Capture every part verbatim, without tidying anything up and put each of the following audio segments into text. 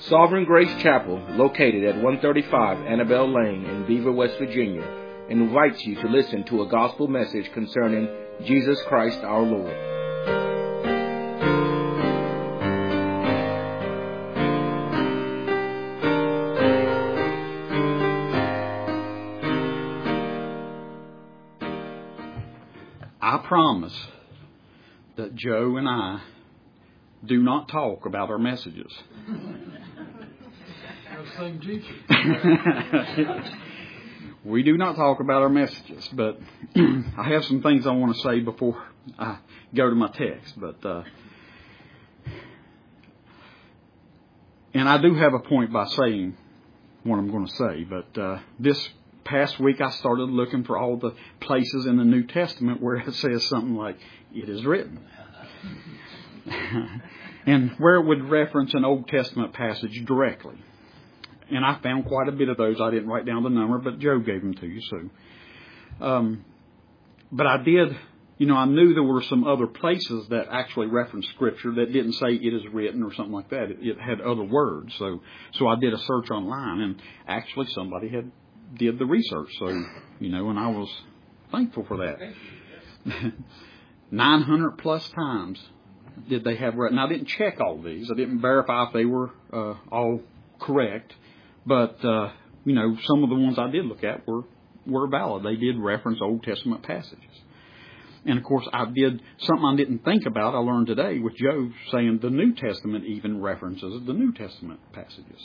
Sovereign Grace Chapel, located at one thirty-five Annabelle Lane in Beaver, West Virginia, invites you to listen to a gospel message concerning Jesus Christ our Lord. I promise that Joe and I do not talk about our messages. We do not talk about our messages, but I have some things I want to say before I go to my text. But uh, and I do have a point by saying what I'm going to say. But uh, this past week I started looking for all the places in the New Testament where it says something like, "It is written." And where it would reference an Old Testament passage directly. And I found quite a bit of those. I didn't write down the number, but Joe gave them to you. So, um, but I did, you know, I knew there were some other places that actually referenced Scripture that didn't say "it is written" or something like that. It, it had other words. So, so I did a search online, and actually somebody had did the research. So, you know, and I was thankful for that. nine hundred plus times did they have, and I didn't check all these. I didn't verify if they were uh, all correct. But, uh, you know, some of the ones I did look at were, were valid. They did reference Old Testament passages. And, of course, I did something I didn't think about. I learned today with Joe saying the New Testament even references the New Testament passages.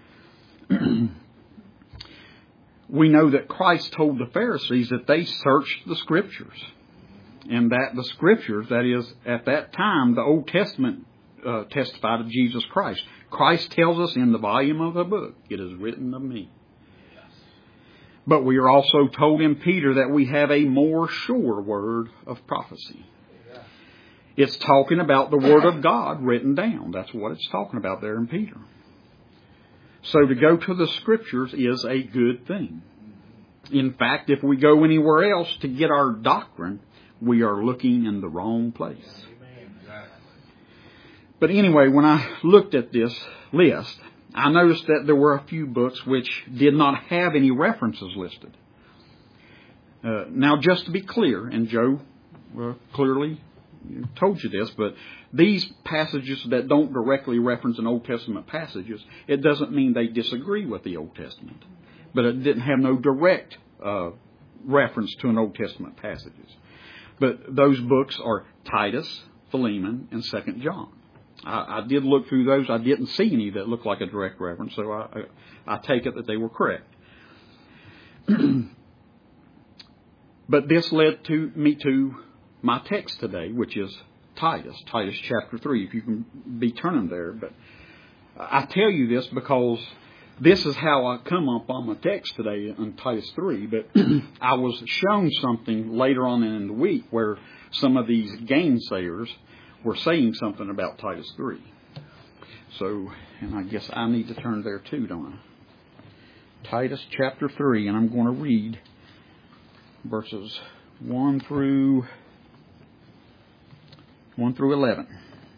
We know that Christ told the Pharisees that they searched the Scriptures. And that the Scriptures, that is, at that time, the Old Testament uh, testified of Jesus Christ. Christ tells us in the volume of the book, "It is written of me." Yes. But we are also told in Peter that we have a more sure word of prophecy. Yeah. It's talking about the Word of God written down. That's what it's talking about there in Peter. So to go to the Scriptures is a good thing. In fact, if we go anywhere else to get our doctrine, we are looking in the wrong place. But anyway, when I looked at this list, I noticed that there were a few books which did not have any references listed. Uh, now, just to be clear, and Joe uh, clearly told you this, but these passages that don't directly reference an Old Testament passages, it doesn't mean they disagree with the Old Testament. But it didn't have no direct uh, reference to an Old Testament passages. But those books are Titus, Philemon, and Second John. I, I did look through those. I didn't see any that looked like a direct reference, so I, I, I take it that they were correct. But this led to me to my text today, which is Titus, Titus chapter three, if you can be turning there. But I tell you this because this is how I come up on my text today in Titus three. But I was shown something later on in the week where some of these gainsayers were saying something about Titus three. So, and I guess I need to turn there too, don't I? Titus chapter three, and I'm going to read verses one through one through eleven.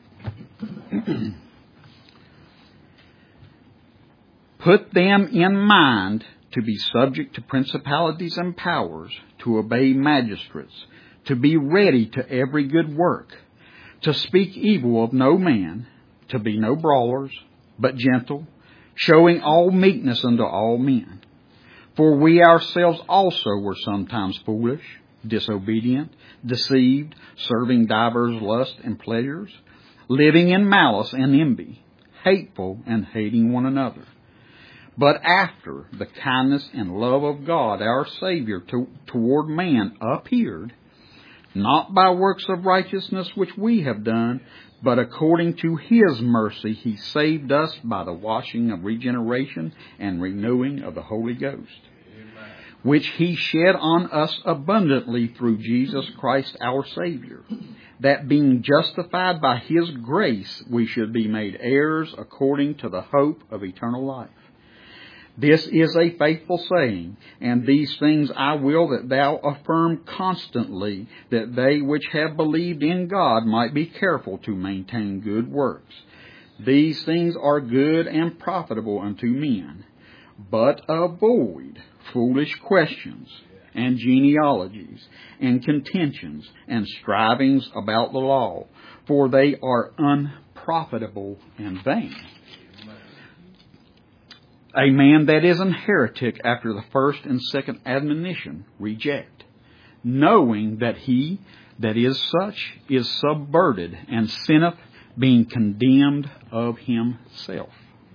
Put them in mind to be subject to principalities and powers, to obey magistrates, to be ready to every good work, to speak evil of no man, to be no brawlers, but gentle, showing all meekness unto all men. For we ourselves also were sometimes foolish, disobedient, deceived, serving divers lusts and pleasures, living in malice and envy, hateful and hating one another. But after the kindness and love of God our Savior to, toward man appeared, not by works of righteousness which we have done, but according to His mercy He saved us by the washing of regeneration and renewing of the Holy Ghost, Amen. Which He shed on us abundantly through Jesus Christ our Savior, that being justified by His grace we should be made heirs according to the hope of eternal life. This is a faithful saying, and these things I will that thou affirm constantly, that they which have believed in God might be careful to maintain good works. These things are good and profitable unto men. But avoid foolish questions and genealogies and contentions and strivings about the law, for they are unprofitable and vain. A man that is an heretic after the first and second admonition reject, knowing that he that is such is subverted and sinneth, being condemned of himself.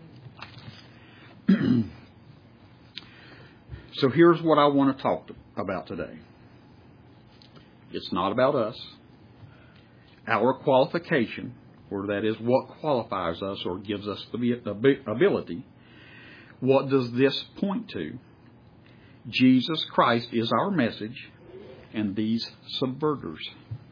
So here's what I want to talk to, about today. It's not about us. Our qualification, or that is what qualifies us or gives us the ability. What does this point to? Jesus Christ is our message, and these subverters.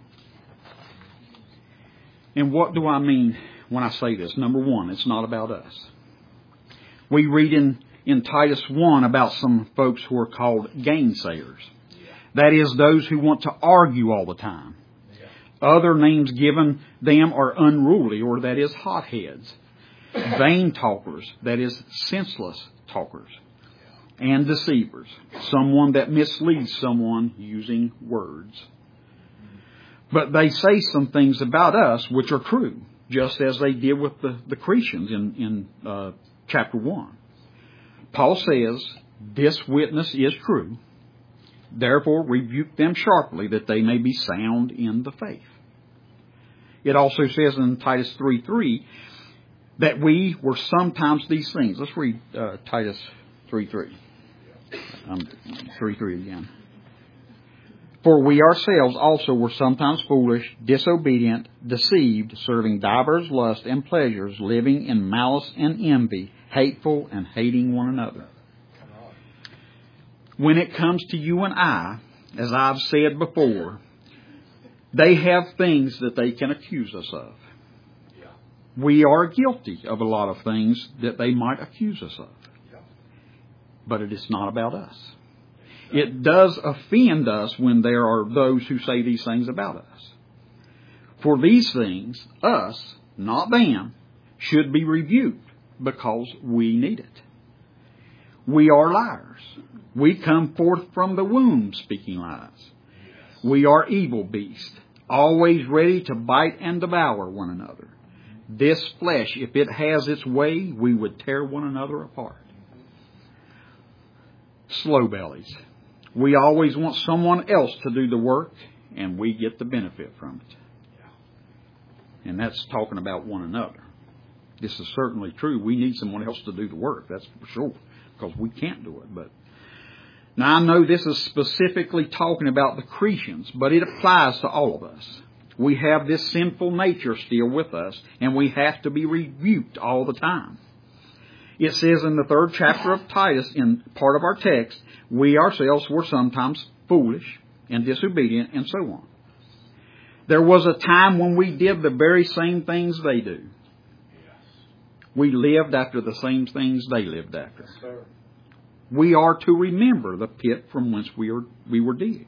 And what do I mean when I say this? Number one, it's not about us. We read in, in Titus one about some folks who are called gainsayers. That is, those who want to argue all the time. Other names given them are unruly, or that is, hotheads. Vain talkers, that is, senseless talkers. And deceivers, someone that misleads someone using words. But they say some things about us which are true, just as they did with the, the Cretans in, in uh, chapter one. Paul says, this witness is true. Therefore rebuke them sharply, that they may be sound in the faith. It also says in Titus three three that we were sometimes these things. Let's read uh, Titus three three. Um, three three again. For we ourselves also were sometimes foolish, disobedient, deceived, serving divers lusts and pleasures, living in malice and envy, hateful and hating one another. When it comes to you and I, as I've said before, they have things that they can accuse us of. We are guilty of a lot of things that they might accuse us of. But it is not about us. It does offend us when there are those who say these things about us. For these things, us, not them, should be rebuked because we need it. We are liars. We come forth from the womb speaking lies. We are evil beasts, always ready to bite and devour one another. This flesh, if it has its way, we would tear one another apart. Slow bellies. We always want someone else to do the work, and we get the benefit from it. And that's talking about one another. This is certainly true. We need someone else to do the work, that's for sure, because we can't do it. But now, I know this is specifically talking about the Cretans, but it applies to all of us. We have this sinful nature still with us, and we have to be rebuked all the time. It says in the third chapter of Titus, in part of our text, we ourselves were sometimes foolish and disobedient and so on. There was a time when we did the very same things they do. We lived after the same things they lived after. We are to remember the pit from whence we were, we were digged.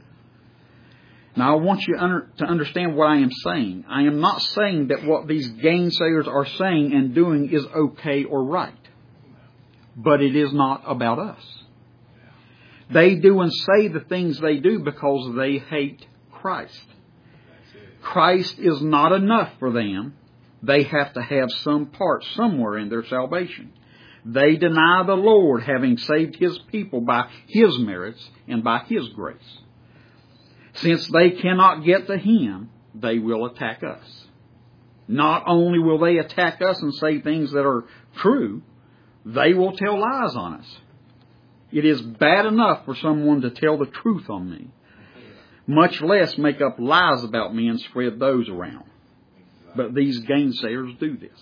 Now, I want you under, to understand what I am saying. I am not saying that what these gainsayers are saying and doing is okay or right. But it is not about us. They do and say the things they do because they hate Christ. Christ is not enough for them. They have to have some part somewhere in their salvation. They deny the Lord, having saved His people by His merits and by His grace. Since they cannot get to Him, they will attack us. Not only will they attack us and say things that are true, they will tell lies on us. It is bad enough for someone to tell the truth on me, much less make up lies about me and spread those around. But these gainsayers do this.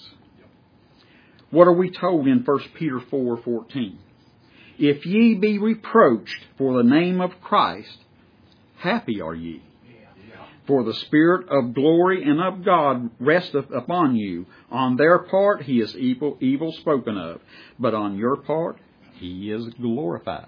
What are we told in First Peter four fourteen? If ye be reproached for the name of Christ, happy are ye. For the Spirit of glory and of God resteth upon you. On their part He is evil, evil spoken of, but on your part He is glorified.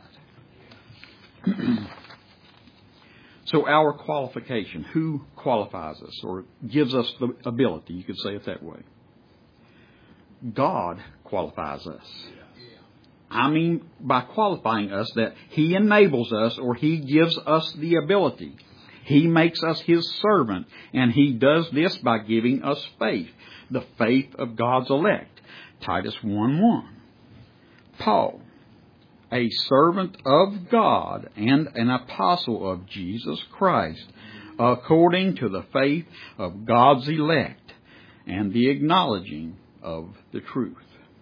So our qualification, who qualifies us or gives us the ability, you could say it that way. God qualifies us. I mean by qualifying us that He enables us or He gives us the ability. He makes us His servant, and He does this by giving us faith, the faith of God's elect. Titus one one. Paul, a servant of God and an apostle of Jesus Christ, according to the faith of God's elect and the acknowledging of the truth.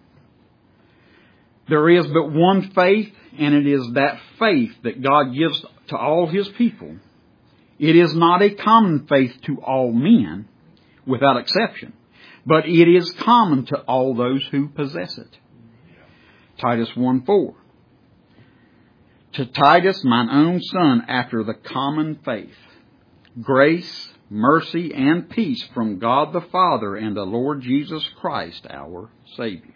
There is but one faith, and it is that faith that God gives to all His people. It is not a common faith to all men, without exception, but it is common to all those who possess it. Titus one four. To Titus, mine own son, after the common faith, grace, mercy, and peace from God the Father and the Lord Jesus Christ, our Savior.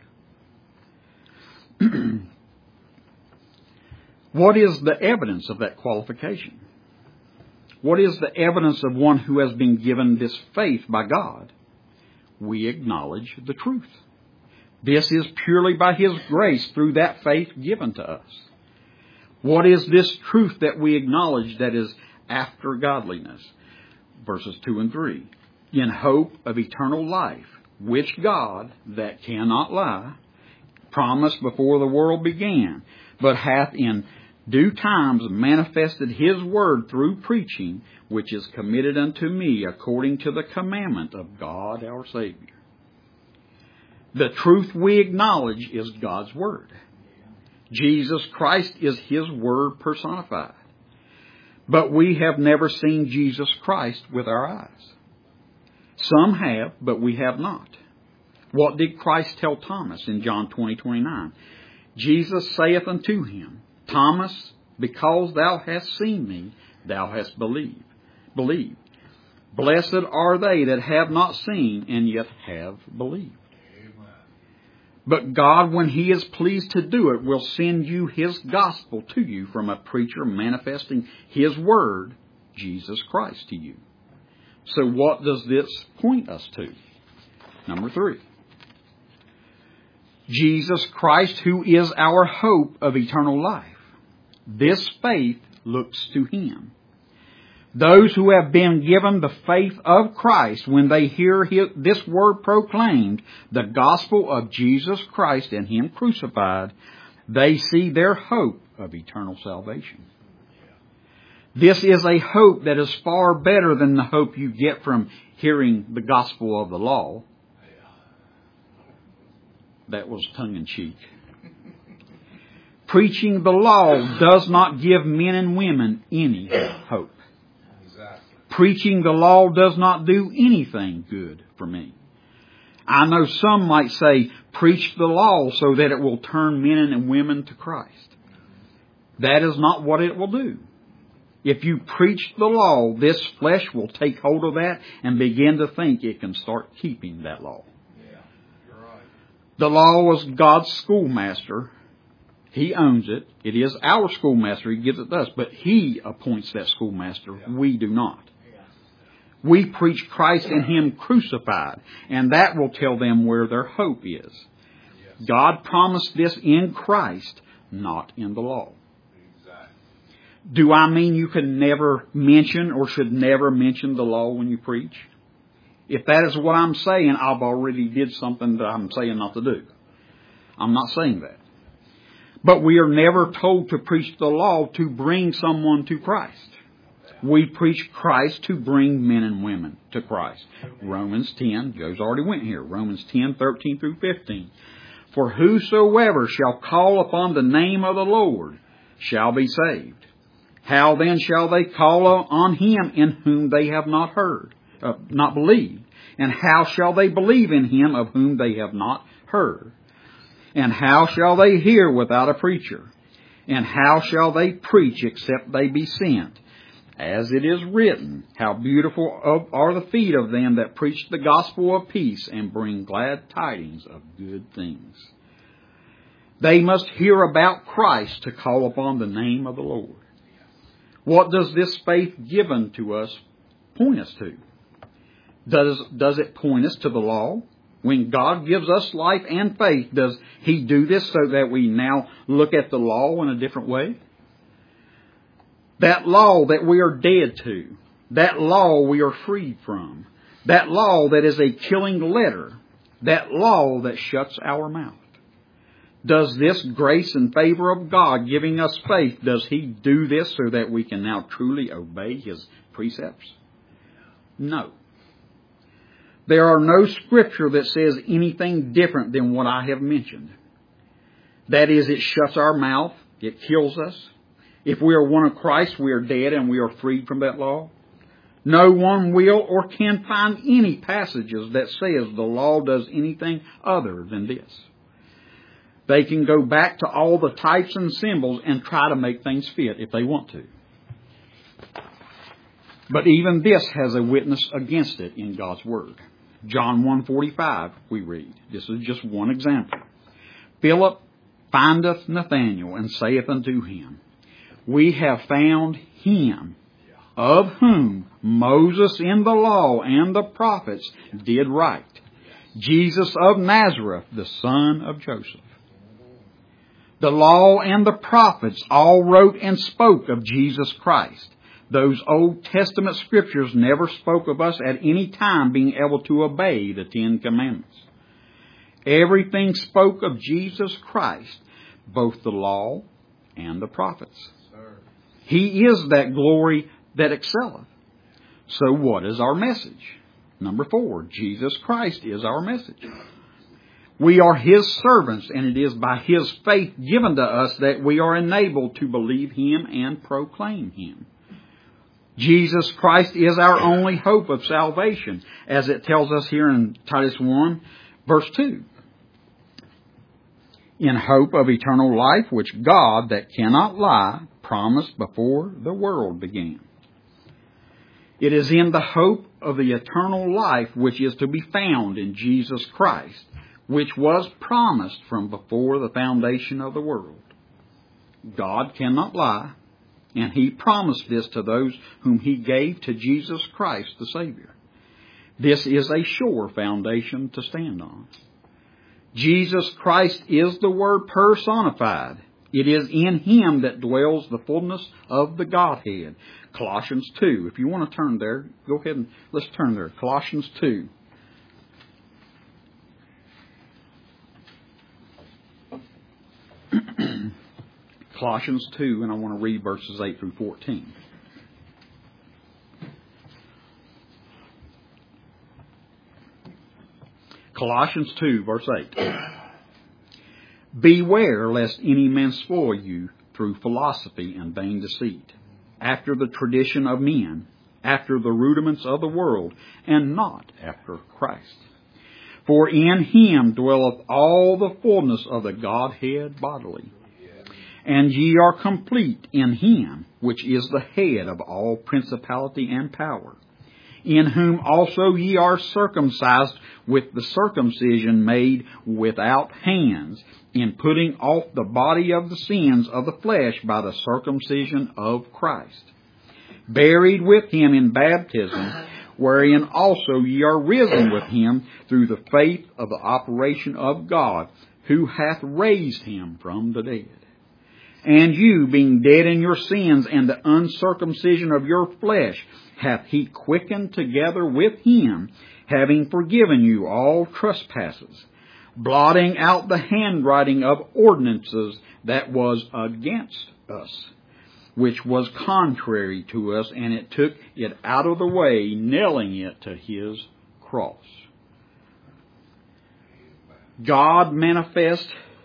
What is the evidence of that qualification? What is the evidence of one who has been given this faith by God? We acknowledge the truth. This is purely by His grace through that faith given to us. What is this truth that we acknowledge that is after godliness? Verses two and three. In hope of eternal life, which God, that cannot lie, promised before the world began, but hath in due times manifested His word through preaching, which is committed unto me according to the commandment of God our Savior. The truth we acknowledge is God's word. Jesus Christ is His word personified. But we have never seen Jesus Christ with our eyes. Some have, but we have not. What did Christ tell Thomas in John twenty twenty-nine? Jesus saith unto him, Thomas, because thou hast seen me, thou hast believed. Believed. Blessed are they that have not seen and yet have believed. Amen. But God, when He is pleased to do it, will send you His gospel to you from a preacher manifesting His word, Jesus Christ, to you. So what does this point us to? Number three. Jesus Christ, who is our hope of eternal life. This faith looks to Him. Those who have been given the faith of Christ, when they hear his, this word proclaimed, the gospel of Jesus Christ and Him crucified, they see their hope of eternal salvation. This is a hope that is far better than the hope you get from hearing the gospel of the law. That was tongue-in-cheek. Preaching the law does not give men and women any hope. Exactly. Preaching the law does not do anything good for me. I know some might say, preach the law so that it will turn men and women to Christ. That is not what it will do. If you preach the law, this flesh will take hold of that and begin to think it can start keeping that law. The law is God's schoolmaster. He owns it. It is our schoolmaster. He gives it to us. But He appoints that schoolmaster. We do not. We preach Christ and Him crucified. And that will tell them where their hope is. God promised this in Christ, not in the law. Do I mean you can never mention or should never mention the law when you preach? If that is what I'm saying, I've already did something that I'm saying not to do. I'm not saying that. But we are never told to preach the law to bring someone to Christ. We preach Christ to bring men and women to Christ. Romans ten, Joe's already went here. Romans ten, thirteen through fifteen. For whosoever shall call upon the name of the Lord shall be saved. How then shall they call on Him in whom they have not heard? Uh, not believed. And how shall they believe in Him of whom they have not heard? And how shall they hear without a preacher? And how shall they preach except they be sent? As it is written, how beautiful are the feet of them that preach the gospel of peace and bring glad tidings of good things. They must hear about Christ to call upon the name of the Lord. What does this faith given to us point us to? Does, does it point us to the law? When God gives us life and faith, does He do this so that we now look at the law in a different way? That law that we are dead to, that law we are freed from, that law that is a killing letter, that law that shuts our mouth. Does this grace and favor of God giving us faith, does He do this so that we can now truly obey His precepts? No. There are no scripture that says anything different than what I have mentioned. That is, it shuts our mouth, it kills us. If we are one of Christ, we are dead and we are freed from that law. No one will or can find any passages that says the law does anything other than this. They can go back to all the types and symbols and try to make things fit if they want to. But even this has a witness against it in God's Word. John one forty-five, we read. This is just one example. Philip findeth Nathanael and saith unto him, We have found him, of whom Moses in the law and the prophets did write, Jesus of Nazareth, the son of Joseph. The law and the prophets all wrote and spoke of Jesus Christ. Those Old Testament scriptures never spoke of us at any time being able to obey the Ten Commandments. Everything spoke of Jesus Christ, both the law and the prophets. He is that glory that excelleth. So what is our message? Number four, Jesus Christ is our message. We are His servants, and it is by His faith given to us that we are enabled to believe Him and proclaim Him. Jesus Christ is our only hope of salvation, as it tells us here in Titus one, verse two. In hope of eternal life, which God, that cannot lie, promised before the world began. It is in the hope of the eternal life which is to be found in Jesus Christ, which was promised from before the foundation of the world. God cannot lie, and He promised this to those whom He gave to Jesus Christ the Savior. This is a sure foundation to stand on. Jesus Christ is the Word personified. It is in Him that dwells the fullness of the Godhead. Colossians two. If you want to turn there, go ahead and let's turn there. Colossians two. Colossians two, and I want to read verses eight through fourteen. Colossians two, verse eight. Beware lest any man spoil you through philosophy and vain deceit, after the tradition of men, after the rudiments of the world, and not after Christ. For in Him dwelleth all the fullness of the Godhead bodily. And ye are complete in Him, which is the head of all principality and power, in whom also ye are circumcised with the circumcision made without hands, in putting off the body of the sins of the flesh by the circumcision of Christ, buried with Him in baptism, wherein also ye are risen with Him through the faith of the operation of God, who hath raised Him from the dead. And you, being dead in your sins and the uncircumcision of your flesh, hath He quickened together with Him, having forgiven you all trespasses, blotting out the handwriting of ordinances that was against us, which was contrary to us, and it took it out of the way, nailing it to His cross. God manifest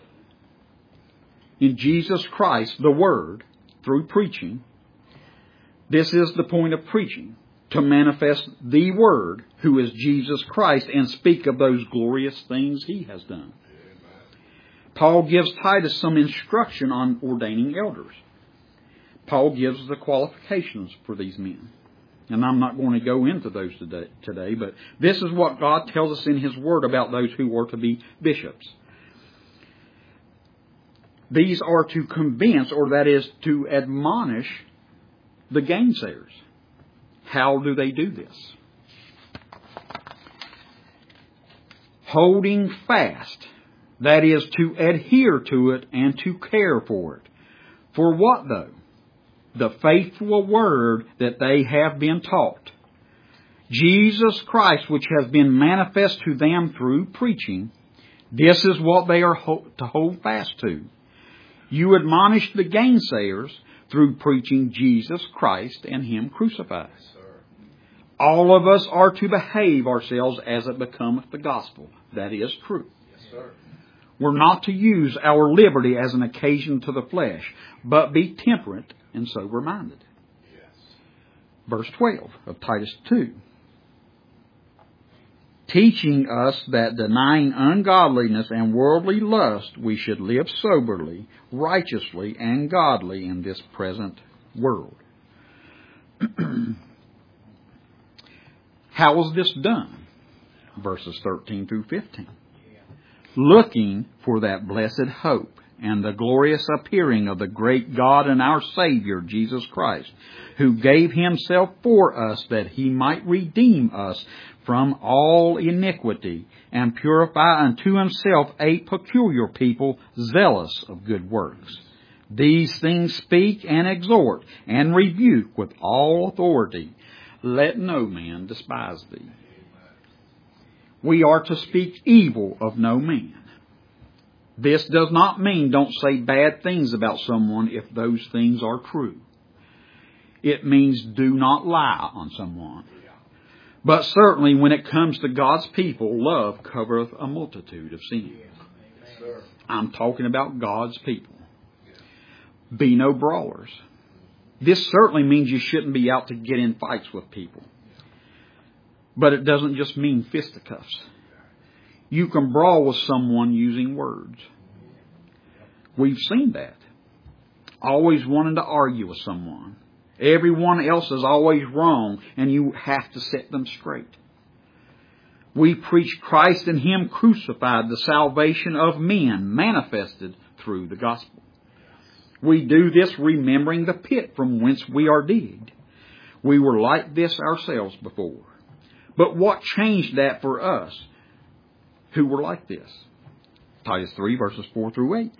in Jesus Christ, the Word, through preaching. This is the point of preaching, to manifest the Word, who is Jesus Christ, and speak of those glorious things He has done. Paul gives Titus some instruction on ordaining elders. Paul gives the qualifications for these men. And I'm not going to go into those today, today, but this is what God tells us in His Word about those who are to be bishops. These are to convince, or that is to admonish, the gainsayers. How do they do this? holding fast, that is, to adhere to it and to care for it. For what though? The faithful word that they have been taught. Jesus Christ, which has been manifest to them through preaching, this is what they are ho- to hold fast to. You admonish the gainsayers through preaching Jesus Christ and Him crucified. All of us are to behave ourselves as it becometh the gospel. That is true. Yes, sir. We're not to use our liberty as an occasion to the flesh, but be temperate and sober-minded. Yes. Verse twelve of Titus two. Teaching us that denying ungodliness and worldly lust, we should live soberly, righteously, and godly in this present world. How was this done? Verses thirteen through fifteen. Looking for that blessed hope and the glorious appearing of the great God and our Savior, Jesus Christ, who gave Himself for us that He might redeem us from all iniquity and purify unto Himself a peculiar people zealous of good works. These things speak and exhort and rebuke with all authority. Let no man despise thee. We are to speak evil of no man. This does not mean don't say bad things about someone if those things are true. It means do not lie on someone. But certainly when it comes to God's people, love covereth a multitude of sins. I'm talking about God's people. Be no brawlers. This certainly means you shouldn't be out to get in fights with people. But it doesn't just mean fisticuffs. You can brawl with someone using words. We've seen that. Always wanting to argue with someone. Everyone else is always wrong, and you have to set them straight. We preach Christ and Him crucified, the salvation of men manifested through the gospel. We do this remembering the pit from whence we are digged. We were like this ourselves before. But what changed that for us who were like this? Titus three, verses four through eight.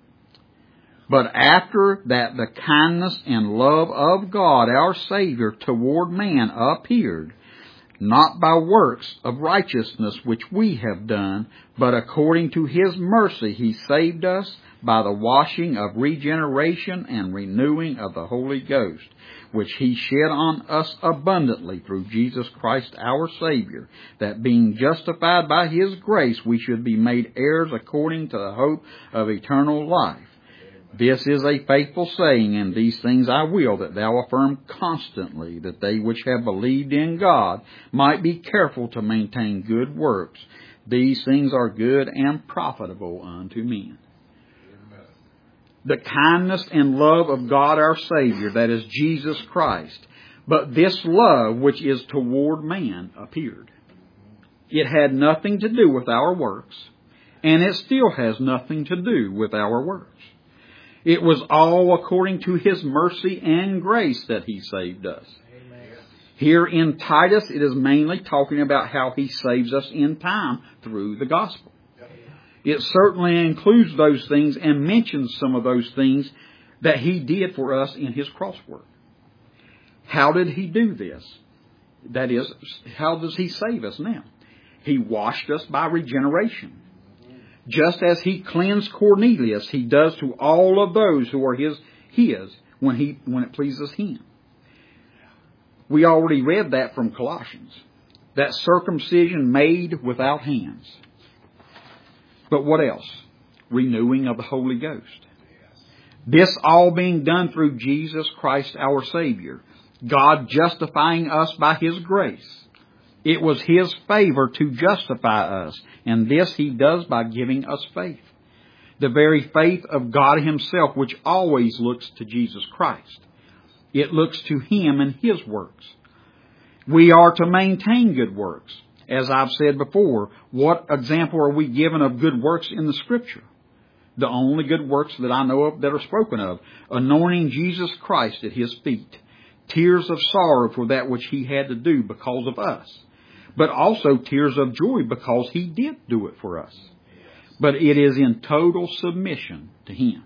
But after that the kindness and love of God our Savior toward man appeared, not by works of righteousness which we have done, but according to His mercy He saved us by the washing of regeneration and renewing of the Holy Ghost, which He shed on us abundantly through Jesus Christ our Savior, that being justified by His grace we should be made heirs according to the hope of eternal life. This is a faithful saying, and these things I will that thou affirm constantly, that they which have believed in God might be careful to maintain good works. These things are good and profitable unto men. Amen. The kindness and love of God our Savior, that is Jesus Christ, but this love which is toward man appeared. It had nothing to do with our works, and it still has nothing to do with our works. It was all according to His mercy and grace that He saved us. Amen. Here in Titus, it is mainly talking about how He saves us in time through the gospel. It certainly includes those things and mentions some of those things that He did for us in His cross work. How did He do this? That is, how does He save us now? He washed us by regeneration. Just as He cleansed Cornelius, He does to all of those who are His, his when, he, when it pleases Him. We already read that from Colossians. That circumcision made without hands. But what else? Renewing of the Holy Ghost. This all being done through Jesus Christ our Savior. God justifying us by His grace. It was His favor to justify us, and this He does by giving us faith. The very faith of God Himself, which always looks to Jesus Christ. It looks to Him and His works. We are to maintain good works. As I've said before, what example are we given of good works in the Scripture? The only good works that I know of that are spoken of. Anointing Jesus Christ at His feet. Tears of sorrow for that which He had to do because of us. but also tears of joy because He did do it for us. But it is in total submission to Him.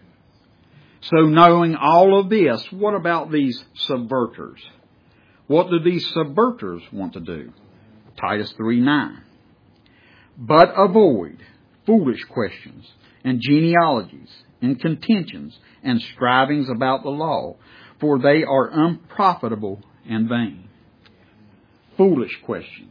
So knowing all of this, what about these subverters? What do these subverters want to do? Titus three nine. But avoid foolish questions and genealogies and contentions and strivings about the law, for they are unprofitable and vain. Foolish questions.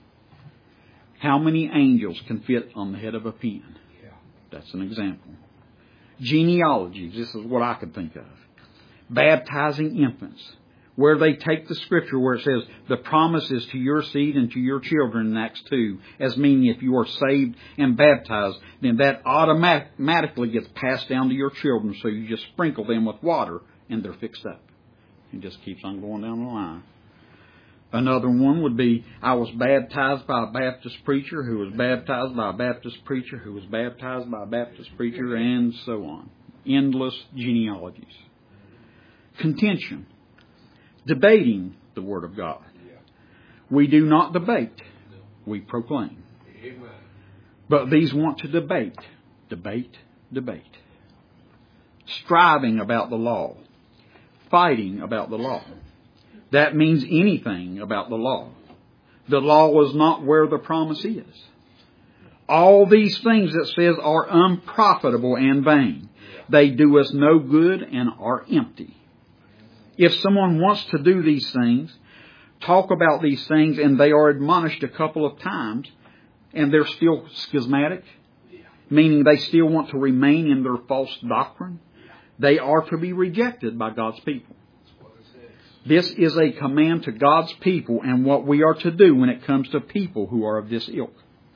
How many angels can fit on the head of a pin? That's an example. Genealogies. This is what I could think of. Baptizing infants, where they take the scripture where it says the promise is to your seed and to your children in Acts two, as meaning if you are saved and baptized, then that automatically gets passed down to your children, so you just sprinkle them with water and they're fixed up. It just keeps on going down the line. Another one would be, I was baptized by a Baptist preacher who was baptized by a Baptist preacher who was baptized by a Baptist preacher, and so on. Endless genealogies. Contention. Debating the Word of God. We do not debate. We proclaim. But these want to debate. Debate, debate. Striving about the law. Fighting about the law. That means anything about the law. The law is not where the promise is. All these things it says are unprofitable and vain. They do us no good and are empty. If someone wants to do these things, talk about these things, and they are admonished a couple of times, and they're still schismatic, meaning they still want to remain in their false doctrine, they are to be rejected by God's people. This is a command to God's people and what we are to do when it comes to people who are of this ilk.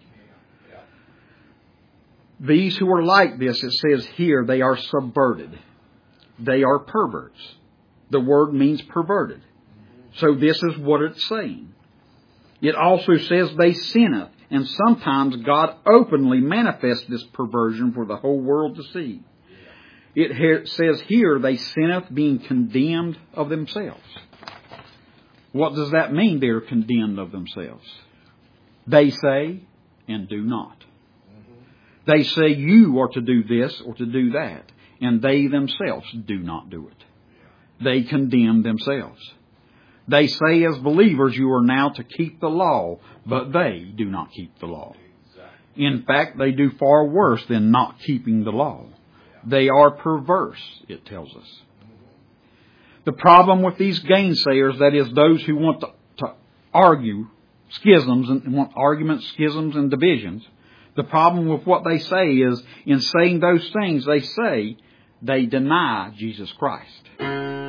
These who are like this, it says here, they are subverted. They are perverts. The word means perverted. So this is what it's saying. It also says they sinneth, and sometimes God openly manifests this perversion for the whole world to see. It says here, they sinneth being condemned of themselves. What does that mean, they're condemned of themselves? They say and do not. They say you are to do this or to do that, and they themselves do not do it. They condemn themselves. They say as believers you are now to keep the law, but they do not keep the law. In fact, they do far worse than not keeping the law. They are perverse, it tells us. The problem with these gainsayers, that is those who want to, to argue schisms and want arguments, schisms, and divisions, the problem with what they say is in saying those things, they say they deny Jesus Christ.